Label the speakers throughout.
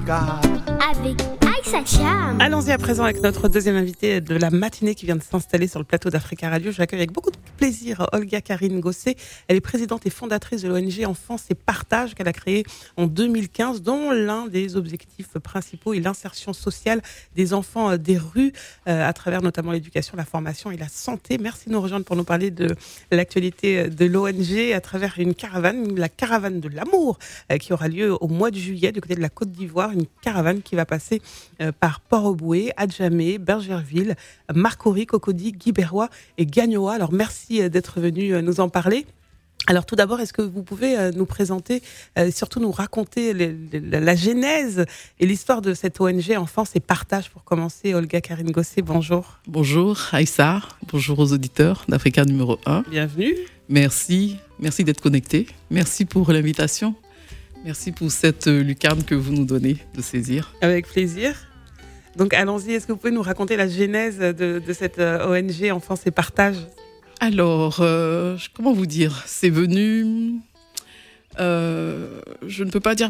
Speaker 1: Avec Aïssa Cham.
Speaker 2: Allons-y à présent avec notre deuxième invitée de la matinée qui vient de s'installer sur le plateau d'Africa Radio. J'accueille avec beaucoup de plaisir Olga Karine Gossé. Elle est présidente et fondatrice de l'ONG Enfance et Partage qu'elle a créée en 2015, dont l'un des objectifs principaux est l'insertion sociale des enfants des rues à travers notamment l'éducation, la formation et la santé. Merci de nous rejoindre pour nous parler de l'actualité de l'ONG à travers une caravane, la caravane de l'amour qui aura lieu au mois de juillet du côté de la Côte d'Ivoire. Une caravane qui va passer par Port-au-Boué, Adjamé, Bergerville, Marcory, Cocody, Guibérois et Gagnoa. Alors merci d'être venu nous en parler. Alors tout d'abord, est-ce que vous pouvez nous présenter, surtout nous raconter la genèse et l'histoire de cette ONG Enfance et Partage pour commencer. Olga Karine Gossé, bonjour.
Speaker 3: Bonjour Aïssa, bonjour aux auditeurs d'Africa numéro 1.
Speaker 2: Bienvenue.
Speaker 3: Merci d'être connectés. Merci pour l'invitation. Merci pour cette lucarne que vous nous donnez de saisir.
Speaker 2: Avec plaisir. Donc allons-y, est-ce que vous pouvez nous raconter la genèse de cette ONG Enfance et Partage ?
Speaker 3: Alors, comment vous dire ? C'est venu... je ne peux pas dire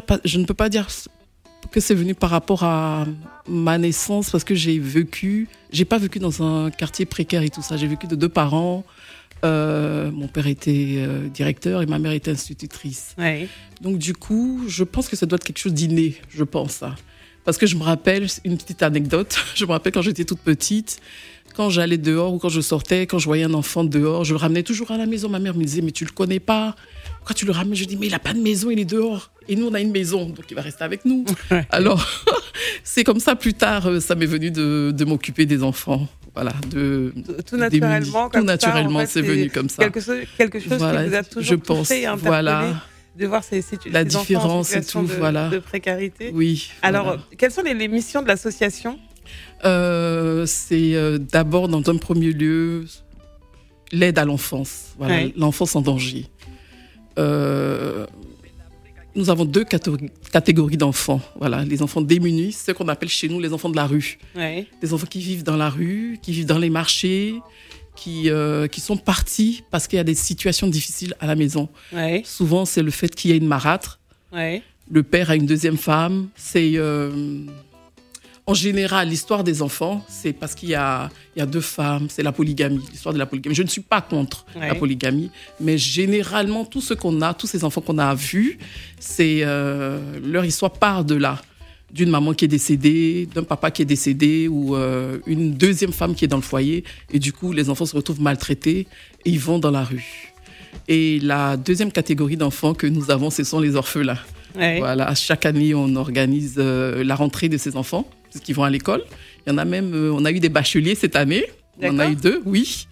Speaker 3: que c'est venu par rapport à ma naissance, parce que j'ai pas vécu dans un quartier précaire et tout ça. J'ai vécu de 2 parents. Mon père était directeur et ma mère était institutrice.
Speaker 2: Oui.
Speaker 3: Donc du coup, je pense que ça doit être quelque chose d'inné, je pense. Ça. Parce que je me rappelle, une petite anecdote, je me rappelle quand j'étais toute petite, quand j'allais dehors ou quand je sortais, quand je voyais un enfant dehors, je le ramenais toujours à la maison. Ma mère me disait, mais tu le connais pas ? Pourquoi tu le ramènes ? Je dis, mais il a pas de maison, il est dehors. Et nous, on a une maison, donc il va rester avec nous. Alors, c'est comme ça, plus tard, ça m'est venu de m'occuper des enfants. Voilà,
Speaker 2: tout naturellement,
Speaker 3: tout naturellement, en fait, c'est venu comme ça.
Speaker 2: Quelque chose
Speaker 3: voilà,
Speaker 2: qui vous a toujours touché et interpellé,
Speaker 3: voilà,
Speaker 2: de voir ces
Speaker 3: la
Speaker 2: différence
Speaker 3: et tout, voilà,
Speaker 2: de précarité.
Speaker 3: Oui.
Speaker 2: Alors,
Speaker 3: voilà.
Speaker 2: Quelles sont les missions de l'association ?
Speaker 3: C'est d'abord, dans un premier lieu, l'aide à l'enfance. Voilà, oui. L'enfance en danger. Nous avons 2 catégories d'enfants. Voilà, les enfants démunis, ceux qu'on appelle chez nous les enfants de la rue.
Speaker 2: Oui.
Speaker 3: Des enfants qui vivent dans la rue, qui vivent dans les marchés, qui sont partis parce qu'il y a des situations difficiles à la maison.
Speaker 2: Oui.
Speaker 3: Souvent, c'est le fait qu'il y ait une marâtre.
Speaker 2: Oui.
Speaker 3: Le père a une deuxième femme. C'est en général, l'histoire des enfants, c'est parce qu'il y a 2 femmes, c'est la polygamie, l'histoire de la polygamie. Je ne suis pas contre la polygamie, mais généralement, tous ces enfants qu'on a vus, leur histoire part de là. D'une maman qui est décédée, d'un papa qui est décédé, ou une deuxième femme qui est dans le foyer. Et du coup, les enfants se retrouvent maltraités et ils vont dans la rue. Et la deuxième catégorie d'enfants que nous avons, ce sont les orphelins. Oui. Voilà, chaque année, on organise la rentrée de ces enfants, parce qu'ils vont à l'école. Il y en a même, on a eu des bacheliers cette année.
Speaker 2: D'accord.
Speaker 3: On en a eu 2, oui.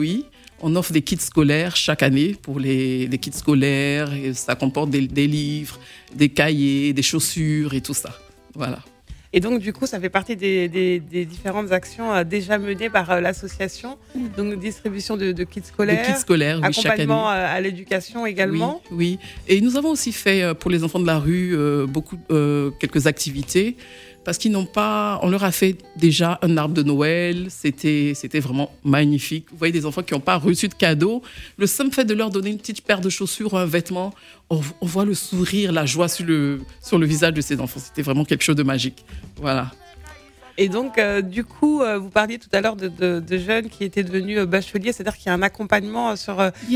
Speaker 3: On offre des kits scolaires chaque année pour les kits scolaires. Et ça comporte des livres, des cahiers, des chaussures et tout ça. Voilà.
Speaker 2: Et donc, du coup, ça fait partie des différentes actions déjà menées par l'association. Donc, distribution de kits scolaires.
Speaker 3: De kits scolaires, oui, chaque année.
Speaker 2: Accompagnement à l'éducation également.
Speaker 3: Oui. Et nous avons aussi fait pour les enfants de la rue quelques activités. Parce qu'ils n'ont pas... On leur a fait déjà un arbre de Noël. C'était vraiment magnifique. Vous voyez des enfants qui n'ont pas reçu de cadeau. Le simple fait de leur donner une petite paire de chaussures ou un vêtement, on voit le sourire, la joie sur le visage de ces enfants. C'était vraiment quelque chose de magique. Voilà.
Speaker 2: Et donc, du coup, vous parliez tout à l'heure de jeunes qui étaient devenus bacheliers, c'est-à-dire qu'il y a un accompagnement sur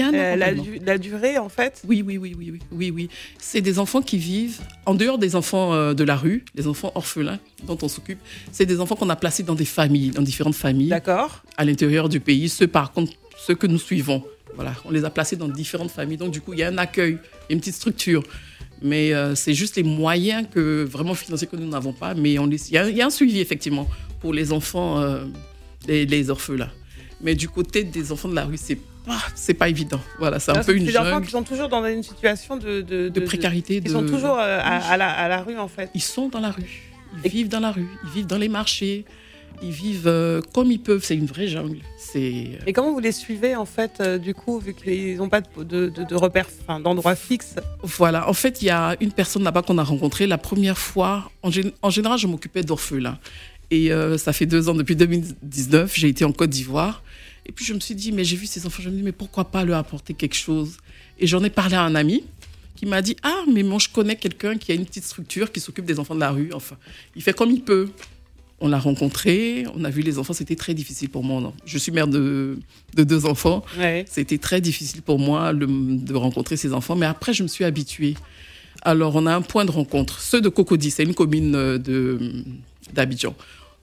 Speaker 2: la durée, en fait.
Speaker 3: Oui. C'est des enfants qui vivent, en dehors des enfants de la rue, les enfants orphelins dont on s'occupe, c'est des enfants qu'on a placés dans des familles, dans différentes familles.
Speaker 2: D'accord.
Speaker 3: À l'intérieur du pays. Ceux que nous suivons, voilà, on les a placés dans différentes familles. Donc, du coup, il y a un accueil, une petite structure. Mais c'est juste les moyens vraiment financiers que nous n'avons pas. Mais il y a un suivi, effectivement, pour les enfants, les orphelins. Mais du côté des enfants de la rue, c'est pas évident. Voilà, c'est un peu une jungle.
Speaker 2: C'est des enfants qui sont toujours dans une situation de
Speaker 3: précarité.
Speaker 2: Ils sont toujours à la rue, en fait.
Speaker 3: Ils sont dans la rue. Ils vivent dans la rue. Ils vivent dans les marchés. Ils vivent comme ils peuvent. C'est une vraie jungle.
Speaker 2: Et comment vous les suivez, en fait, du coup, vu qu'ils n'ont pas de repères, d'endroits fixes ?
Speaker 3: Voilà. En fait, il y a une personne là-bas qu'on a rencontrée la première fois. En général, je m'occupais d'orphelins. Et ça fait 2 ans, depuis 2019, j'ai été en Côte d'Ivoire. Et puis, je me suis dit, mais j'ai vu ces enfants, je me dis, mais pourquoi pas leur apporter quelque chose ? Et j'en ai parlé à un ami qui m'a dit « Ah, mais moi, je connais quelqu'un qui a une petite structure qui s'occupe des enfants de la rue. » Enfin, il fait comme il peut. On l'a rencontré, on a vu les enfants, c'était très difficile pour moi. Non. Je suis mère de 2 enfants. Ouais. C'était très difficile pour moi de rencontrer ces enfants, mais après, je me suis habituée. Alors, on a un point de rencontre. Ceux de Cocody, c'est une commune d'Abidjan.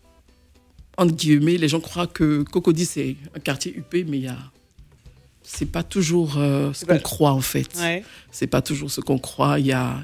Speaker 3: Entre guillemets, les gens croient que Cocody, c'est un quartier huppé, mais c'est pas toujours ce qu'on croit, en fait. Ouais. C'est pas toujours ce qu'on croit. Il y a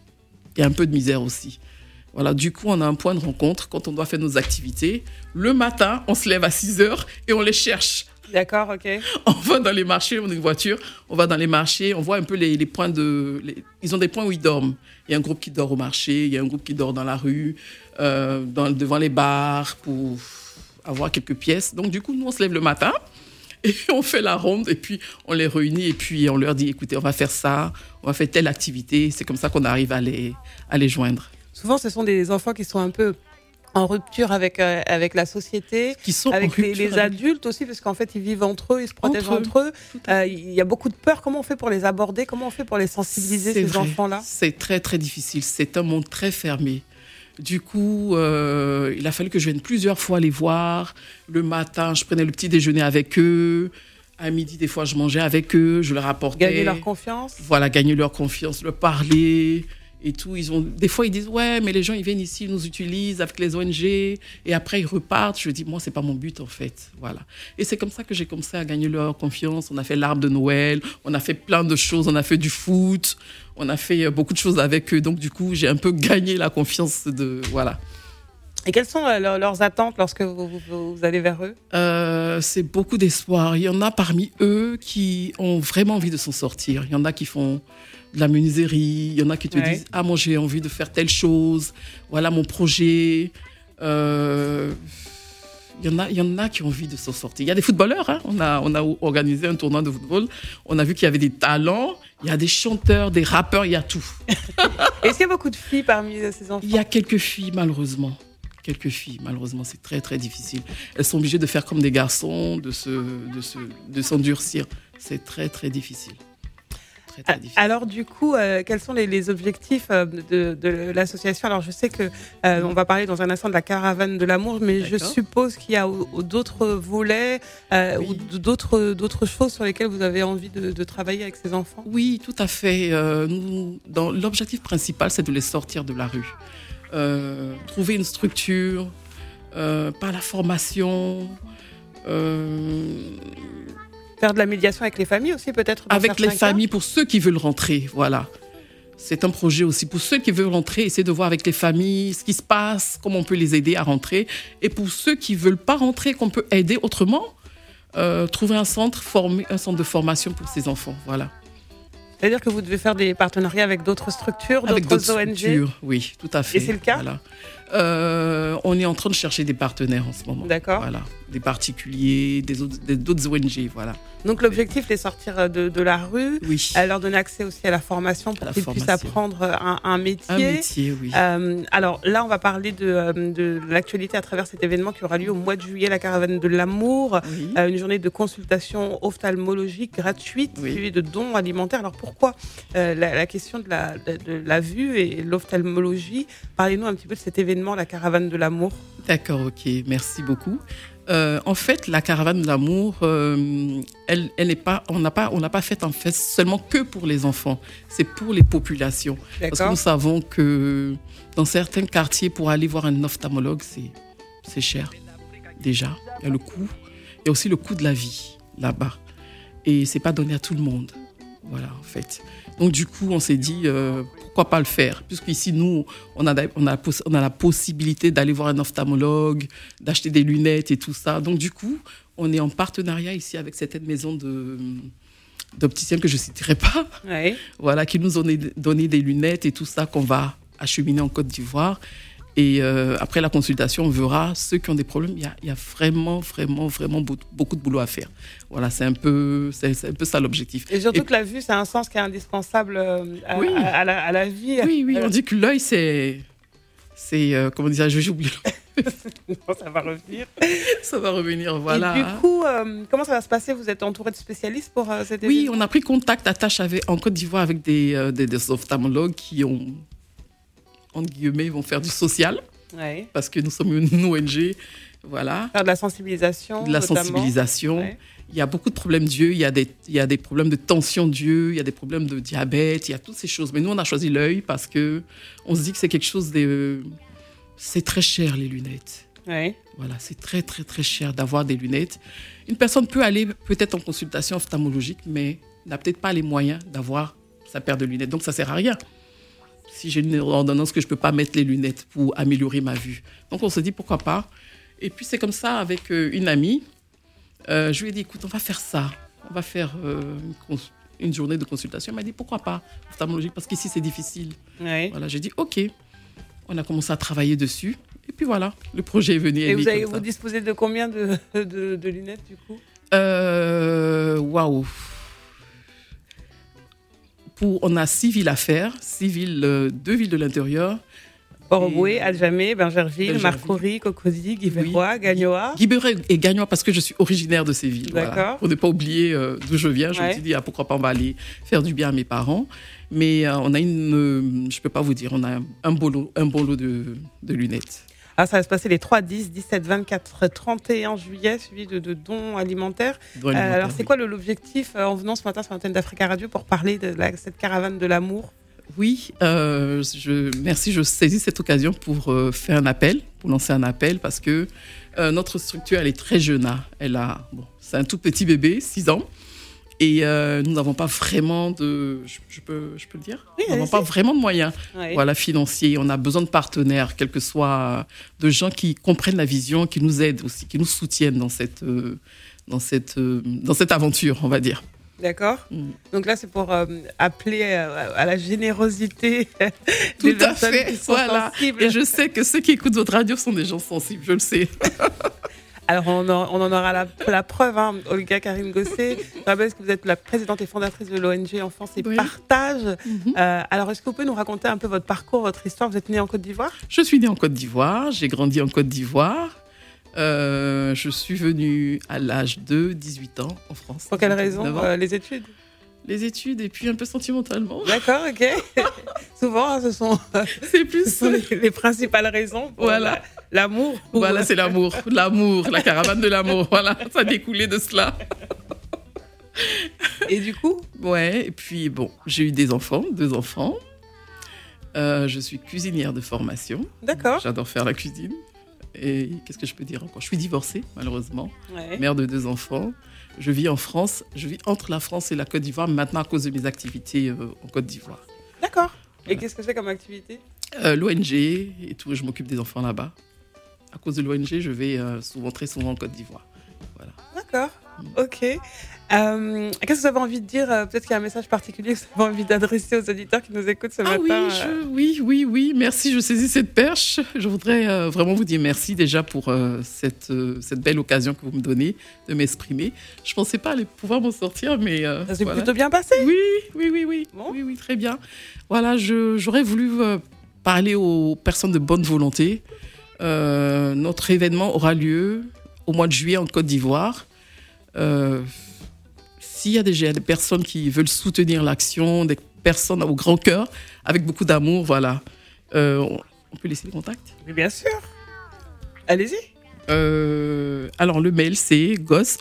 Speaker 3: un peu de misère aussi. Voilà, du coup, on a un point de rencontre quand on doit faire nos activités. Le matin, on se lève à 6h et on les cherche.
Speaker 2: D'accord, ok.
Speaker 3: On va dans les marchés, on a une voiture, on va dans les marchés, on voit un peu les points ils ont des points où ils dorment. Il y a un groupe qui dort au marché, il y a un groupe qui dort dans la rue, devant les bars pour avoir quelques pièces. Donc, du coup, nous, on se lève le matin et on fait la ronde et puis on les réunit et puis on leur dit, écoutez, on va faire ça, on va faire telle activité. C'est comme ça qu'on arrive à les joindre.
Speaker 2: Souvent, ce sont des enfants qui sont un peu en rupture avec la société,
Speaker 3: qui sont
Speaker 2: avec les adultes aussi, parce qu'en fait, ils vivent entre eux, ils se protègent entre eux. Il y a beaucoup de peur. Comment on fait pour les aborder? Comment on fait pour les sensibiliser, ces enfants-là?
Speaker 3: C'est très, très difficile. C'est un monde très fermé. Du coup, il a fallu que je vienne plusieurs fois les voir. Le matin, je prenais le petit déjeuner avec eux. À midi, des fois, je mangeais avec eux. Je leur apportais...
Speaker 2: Gagner leur confiance.
Speaker 3: Voilà, gagner leur confiance, leur parler... Et tout, des fois, ils disent, ouais, mais les gens, ils viennent ici, ils nous utilisent avec les ONG, et après, ils repartent. Je dis, moi, c'est pas mon but, en fait. Voilà. Et c'est comme ça que j'ai commencé à gagner leur confiance. On a fait l'arbre de Noël, on a fait plein de choses, on a fait du foot, on a fait beaucoup de choses avec eux. Donc, du coup, j'ai un peu gagné la confiance voilà.
Speaker 2: Et quelles sont leurs attentes lorsque vous allez vers eux?
Speaker 3: C'est beaucoup d'espoir. Il y en a parmi eux qui ont vraiment envie de s'en sortir. Il y en a qui font de la menuiserie. Il y en a qui te disent « Ah, moi, j'ai envie de faire telle chose. Voilà mon projet. » Il y en a qui ont envie de s'en sortir. Il y a des footballeurs. Hein. On a organisé un tournoi de football. On a vu qu'il y avait des talents. Il y a des chanteurs, des rappeurs. Il y a tout.
Speaker 2: Est-ce qu'il y a beaucoup de filles parmi ces enfants?
Speaker 3: Il y a quelques filles, malheureusement. Malheureusement, c'est très, très difficile. Elles sont obligées de faire comme des garçons, de s'endurcir. C'est très, très difficile. Très, très difficile.
Speaker 2: Alors, du coup, quels sont les objectifs de l'association? Alors, je sais qu'on va parler dans un instant de la caravane de l'amour, mais je suppose qu'il y a d'autres volets ou d'autres choses sur lesquelles vous avez envie de travailler avec ces enfants?
Speaker 3: Oui, tout à fait. L'objectif principal, c'est de les sortir de la rue. Trouver une structure, par la formation.
Speaker 2: Faire de la médiation avec les familles aussi, peut-être?
Speaker 3: Avec les familles, pour ceux qui veulent rentrer, voilà. C'est un projet aussi pour ceux qui veulent rentrer, essayer de voir avec les familles ce qui se passe, comment on peut les aider à rentrer. Et pour ceux qui ne veulent pas rentrer, qu'on peut aider autrement, trouver un centre de formation pour ces enfants, voilà.
Speaker 2: C'est-à-dire que vous devez faire des partenariats avec d'autres structures, d'autres ONG? Structures,
Speaker 3: oui, tout à fait.
Speaker 2: Et c'est le cas?
Speaker 3: Voilà. On est en train de chercher des partenaires en ce moment.
Speaker 2: D'accord.
Speaker 3: Voilà. Des particuliers, d'autres ONG, voilà.
Speaker 2: Donc l'objectif, c'est sortir de la rue,
Speaker 3: oui.
Speaker 2: Leur donner accès aussi à la formation pour qu'ils puissent apprendre un métier.
Speaker 3: Un métier, oui.
Speaker 2: Alors là, on va parler de l'actualité à travers cet événement qui aura lieu au mois de juillet, la caravane de l'amour, oui. Une journée de consultation ophtalmologique gratuite, oui. Suivie de dons alimentaires. Alors pourquoi la question de la vue et l'ophtalmologie? Parlez-nous un petit peu de cet événement, la caravane de l'amour.
Speaker 3: D'accord, ok, merci beaucoup. En fait, la caravane de l'amour, on n'a pas fait en fait seulement que pour les enfants, c'est pour les populations. D'accord. Parce que nous savons que dans certains quartiers, pour aller voir un ophtalmologue, c'est cher. Déjà, il y a le coût, il y a aussi le coût de la vie là-bas, et c'est pas donné à tout le monde. Voilà, en fait. Donc du coup, on s'est dit pourquoi pas le faire, puisqu'ici nous, on a la possibilité d'aller voir un ophtalmologue, d'acheter des lunettes et tout ça. Donc du coup, on est en partenariat ici avec certaines maisons d'opticiens que je citerai pas, ouais. Voilà, qui nous ont donné des lunettes et tout ça qu'on va acheminer en Côte d'Ivoire. Et après la consultation, on verra ceux qui ont des problèmes. Il y a vraiment beaucoup de boulot à faire. Voilà, c'est un peu ça l'objectif.
Speaker 2: Et surtout que la vue, c'est un sens qui est indispensable à la vie.
Speaker 3: Oui, on dit que l'œil, c'est comment dire, j'ai oublié.
Speaker 2: Non, ça va revenir.
Speaker 3: Ça va revenir, voilà.
Speaker 2: Et du coup, comment ça va se passer? Vous êtes entouré de spécialistes pour cet événement?
Speaker 3: Oui, on a pris contact, en Côte d'Ivoire avec des ophtalmologues qui ont, entre guillemets, vont faire du social.
Speaker 2: Ouais.
Speaker 3: Parce que nous sommes une ONG, voilà.
Speaker 2: Faire de la sensibilisation.
Speaker 3: De la
Speaker 2: notamment.
Speaker 3: sensibilisation.
Speaker 2: Ouais.
Speaker 3: Il y a beaucoup de problèmes d'yeux, il y a des problèmes de tension d'yeux, il y a des problèmes de diabète, il y a toutes ces choses. Mais nous, on a choisi l'œil parce que on se dit que c'est quelque chose de... C'est très cher, les lunettes.
Speaker 2: Ouais.
Speaker 3: Voilà, c'est très, très, très cher d'avoir des lunettes. Une personne peut aller peut-être en consultation ophtalmologique, mais n'a peut-être pas les moyens d'avoir sa paire de lunettes. Donc, ça ne sert à rien. Si j'ai une ordonnance que je ne peux pas mettre les lunettes pour améliorer ma vue. Donc, on se dit, pourquoi pas. Et puis, c'est comme ça avec une amie. Je lui ai dit, écoute, on va faire ça. On va faire une journée de consultation. Elle m'a dit, pourquoi pas ophtalmologique? Parce qu'ici, c'est difficile.
Speaker 2: Ouais.
Speaker 3: Voilà, j'ai dit, OK. On a commencé à travailler dessus. Et puis voilà, le projet est venu.
Speaker 2: Et vous disposez de combien de lunettes, du coup?
Speaker 3: Waouh. On a 6 villes à faire. 2 villes de l'intérieur.
Speaker 2: Port-au-Boué, Adjamé, Bingerville, Marcory, Cocody, Guibérois, Gagnoa.
Speaker 3: Guibérois et Gagnoa parce que je suis originaire de ces villes.
Speaker 2: D'accord.
Speaker 3: Voilà. Pour ne pas oublier d'où je viens, je me suis dit pourquoi pas on va aller faire du bien à mes parents. Mais on a je peux pas vous dire, on a un bon lot de lunettes.
Speaker 2: Alors ça va se passer les 3, 10, 17, 24, 31 juillet, suivi de dons alimentaires. Alors c'est quoi l'objectif en venant ce matin sur l'antenne d'Africa Radio pour parler de cette caravane de l'amour?
Speaker 3: Oui, merci, je saisis cette occasion pour lancer un appel parce que notre structure, elle est très jeune. C'est un tout petit bébé, 6 ans. Et nous n'avons pas vraiment je peux le dire?
Speaker 2: Oui,
Speaker 3: nous n'avons pas vraiment de moyens
Speaker 2: oui.
Speaker 3: Financiers. On a besoin de partenaires, quels que soient, de gens qui comprennent la vision, qui nous aident aussi, qui nous soutiennent dans cette aventure, on va dire.
Speaker 2: D'accord. Donc là, c'est pour appeler à la générosité
Speaker 3: des personnes qui sont sensibles. Et je sais que ceux qui écoutent votre radio sont des gens sensibles, je le sais.
Speaker 2: Alors, on en aura la preuve, hein. Olga Karine Gosset, je rappelle que vous êtes la présidente et fondatrice de l'ONG Enfance et Partage. Alors, est-ce que vous pouvez nous raconter un peu votre parcours, votre histoire? Vous êtes née en Côte d'Ivoire?
Speaker 3: Je suis née en Côte d'Ivoire, j'ai grandi en Côte d'Ivoire. Je suis venue à l'âge de 18 ans en France.
Speaker 2: Pour quelle raison? Les études?
Speaker 3: Les études et puis un peu sentimentalement.
Speaker 2: D'accord, ok. Souvent, ce sont les principales raisons pour l'amour.
Speaker 3: Voilà, c'est l'amour, la caravane de l'amour. Voilà, ça a découlé de cela.
Speaker 2: Et du coup?
Speaker 3: Ouais, et puis bon, j'ai eu 2 enfants. Je suis cuisinière de formation.
Speaker 2: D'accord.
Speaker 3: J'adore faire la cuisine. Et qu'est-ce que je peux dire encore? Je suis divorcée, malheureusement.
Speaker 2: Ouais.
Speaker 3: Mère de 2 enfants. Je vis en France. Je vis entre la France et la Côte d'Ivoire, maintenant à cause de mes activités en Côte d'Ivoire.
Speaker 2: D'accord. Et qu'est-ce que c'est comme activité?
Speaker 3: L'ONG et tout. Je m'occupe des enfants là-bas. À cause de l'ONG, je vais très souvent en Côte d'Ivoire. Voilà.
Speaker 2: D'accord. Ok. Qu'est-ce que vous avez envie de dire? Peut-être qu'il y a un message particulier que vous avez envie d'adresser aux auditeurs qui nous écoutent ce matin.
Speaker 3: Oui. Merci, je saisis cette perche. Je voudrais vraiment vous dire merci déjà pour cette belle occasion que vous me donnez de m'exprimer. Je ne pensais pas aller pouvoir m'en sortir, mais
Speaker 2: ça s'est plutôt bien passé.
Speaker 3: Oui.
Speaker 2: Bon.
Speaker 3: Oui, très bien. Voilà, j'aurais voulu parler aux personnes de bonne volonté. Notre événement aura lieu au mois de juillet en Côte d'Ivoire. S'il y a des personnes qui veulent soutenir l'action, des personnes au grand cœur, avec beaucoup d'amour, voilà. On peut laisser les contacts?
Speaker 2: Mais bien sûr. Allez-y.
Speaker 3: Alors, le mail, c'est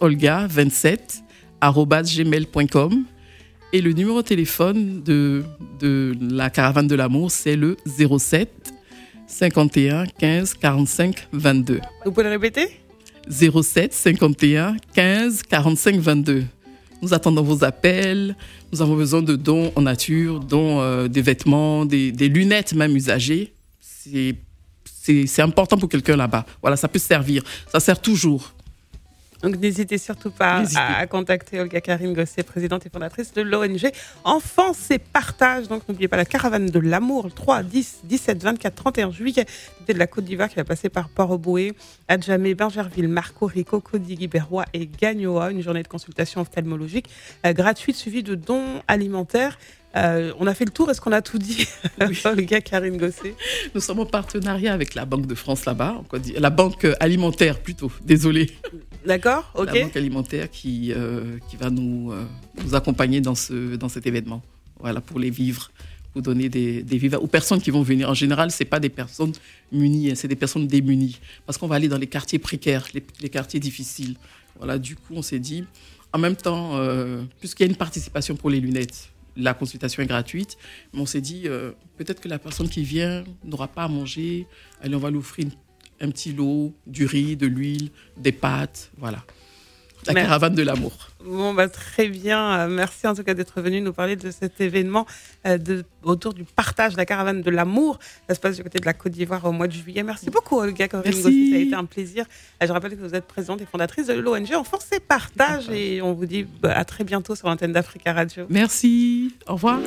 Speaker 3: gosolga27@gmail.com. Et le numéro de téléphone de la caravane de l'amour, c'est le 07 51 15 45 22.
Speaker 2: Vous pouvez le répéter?
Speaker 3: 07 51 15 45 22. Nous attendons vos appels. Nous avons besoin de dons en nature, dons des vêtements, des lunettes même usagées. C'est important pour quelqu'un là-bas. Voilà, ça peut servir. Ça sert toujours.
Speaker 2: Donc n'hésitez surtout pas à contacter Olga Karine Gosset, présidente et fondatrice de l'ONG Enfance et Partage. Donc n'oubliez pas la caravane de l'amour, le 3, 10, 17, 24, 31 juillet, de la Côte d'Ivoire qui va passer par Port-au-Boué, Adjamé, Bingerville, Marcory, Cocody, Guibérois et Gagnoa. Une journée de consultation ophtalmologique gratuite suivie de dons alimentaires. On a fait le tour, est-ce qu'on a tout dit?
Speaker 3: Oui.
Speaker 2: Olga Karine Gosset.
Speaker 3: Nous sommes en partenariat avec la Banque de France là-bas, la Banque alimentaire plutôt, désolée.
Speaker 2: D'accord, ok.
Speaker 3: La Banque alimentaire qui va nous accompagner dans cet événement, voilà, pour les vivres, pour donner des vivres aux personnes qui vont venir. En général, ce n'est pas des personnes munies, c'est des personnes démunies, parce qu'on va aller dans les quartiers précaires, les quartiers difficiles. Voilà, du coup, on s'est dit, en même temps, puisqu'il y a une participation pour les lunettes, la consultation est gratuite, mais on s'est dit, peut-être que la personne qui vient n'aura pas à manger, allez, on va lui offrir un petit lot, du riz, de l'huile, des pâtes, voilà. La caravane de l'amour.
Speaker 2: Bon, très bien. Merci en tout cas d'être venu nous parler de cet événement autour du partage, la caravane de l'amour. Ça se passe du côté de la Côte d'Ivoire au mois de juillet. Merci beaucoup, Olga Karine Gosset. Ça a été un plaisir. Je rappelle que vous êtes présidente et fondatrice de l'ONG Enfance et Partage. Et on vous dit à très bientôt sur l'antenne d'Africa Radio.
Speaker 3: Merci. Au revoir.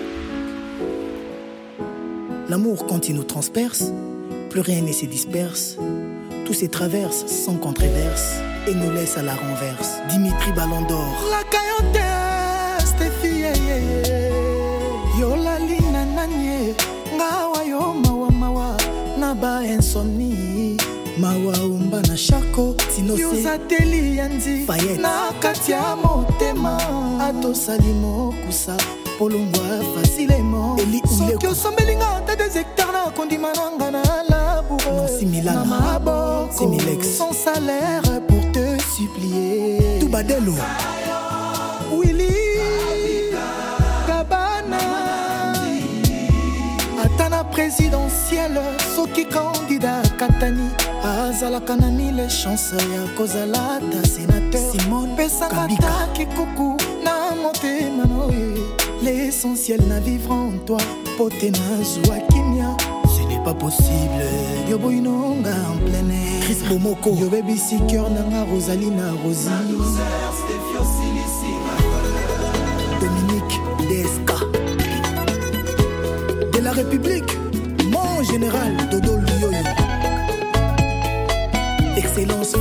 Speaker 1: L'amour, quand il nous transperce, plus rien ne se disperse. Tout se traverse sans controverse et nous laisse à la renverse. Dimitri Ballon d'Or. La cayote, Stéphie, yo la lina nanye, ngawa yo mawa mawa, naba insomnie, mawa umba na shako, sino yo zateli yanzi, na katia motema, ato salimo kusa. Polongwa facilement soki osomelinga ta des hectares na kondima nanga na laboureux na maboko sans salaire pour te supplier tout badelo Willy Gabana atana présidentielle soki candidat Katani azalaka na mille chances ya kozala ta sénateur Simone pesanga taki kuku na motema noye. L'essentiel n'a vivre en toi, potena Joaquimia. Ce n'est pas possible. Yobo inonga en plein air. Chris Bomoko. Yo baby seeker nanga Rosalina Rosie. Dominique DSK. De la République, mon général Dodo Lyoyo. Excellence